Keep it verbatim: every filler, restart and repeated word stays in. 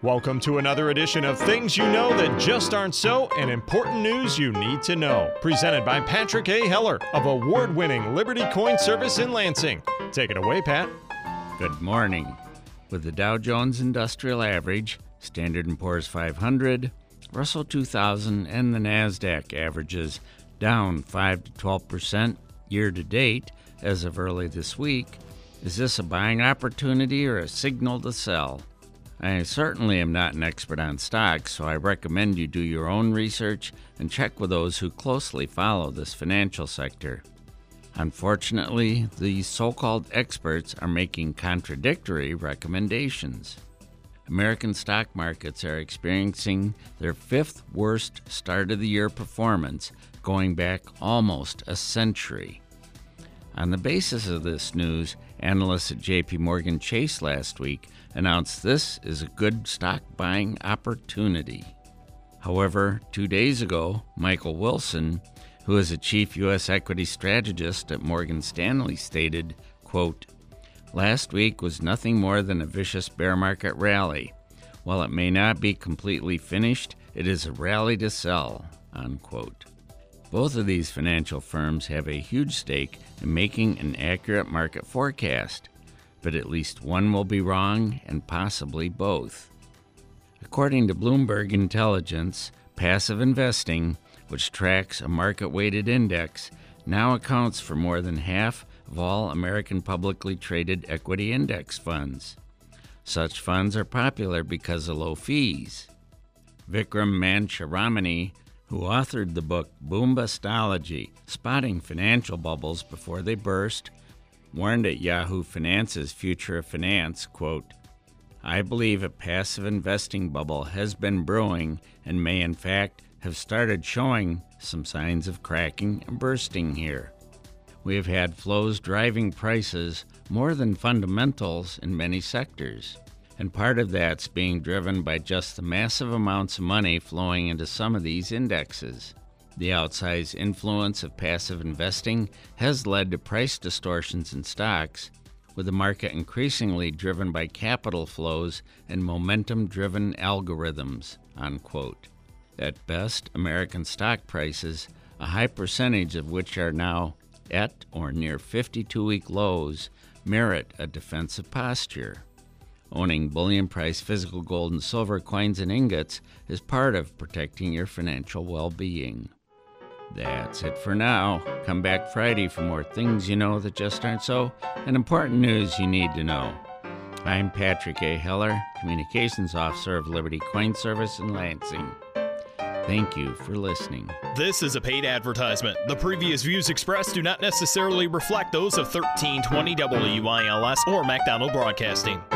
Welcome to another edition of Things You Know That Just Aren't So and Important News You Need to Know. Presented by Patrick A. Heller of award-winning Liberty Coin Service in Lansing. Take it away, Pat. Good morning. With the Dow Jones Industrial Average, Standard and Poor's five hundred, Russell two thousand, and the NASDAQ averages down five to twelve percent year-to-date as of early this week, is this a buying opportunity or a signal to sell? I certainly am not an expert on stocks, so I recommend you do your own research and check with those who closely follow this financial sector. Unfortunately, these so-called experts are making contradictory recommendations. American stock markets are experiencing their fifth worst start-of-the-year performance, going back almost a century. On the basis of this news, analysts at J P Morgan Chase last week announced this is a good stock buying opportunity. However, two days ago, Michael Wilson, who is a chief U S equity strategist at Morgan Stanley, stated, quote, "Last week was nothing more than a vicious bear market rally. While it may not be completely finished, it is a rally to sell," unquote. Both of these financial firms have a huge stake in making an accurate market forecast, but at least one will be wrong and possibly both. According to Bloomberg Intelligence, passive investing, which tracks a market-weighted index, now accounts for more than half of all American publicly traded equity index funds. Such funds are popular because of low fees. Vikram Mancharamani, who authored the book Boombastology, Spotting Financial Bubbles Before They Burst, warned at Yahoo Finance's Future of Finance, quote, "I believe a passive investing bubble has been brewing and may in fact have started showing some signs of cracking and bursting here. We have had flows driving prices more than fundamentals in many sectors, and part of that's being driven by just the massive amounts of money flowing into some of these indexes. The outsized influence of passive investing has led to price distortions in stocks, with the market increasingly driven by capital flows and momentum-driven algorithms," unquote. At best, American stock prices, a high percentage of which are now at or near fifty-two-week lows, merit a defensive posture. Owning bullion-priced physical gold and silver coins and ingots is part of protecting your financial well-being. That's it for now. Come back Friday for more things you know that just aren't so and important news you need to know. I'm Patrick A. Heller, Communications Officer of Liberty Coin Service in Lansing. Thank you for listening. This is a paid advertisement. The previous views expressed do not necessarily reflect those of thirteen twenty W I L S or McDonald Broadcasting.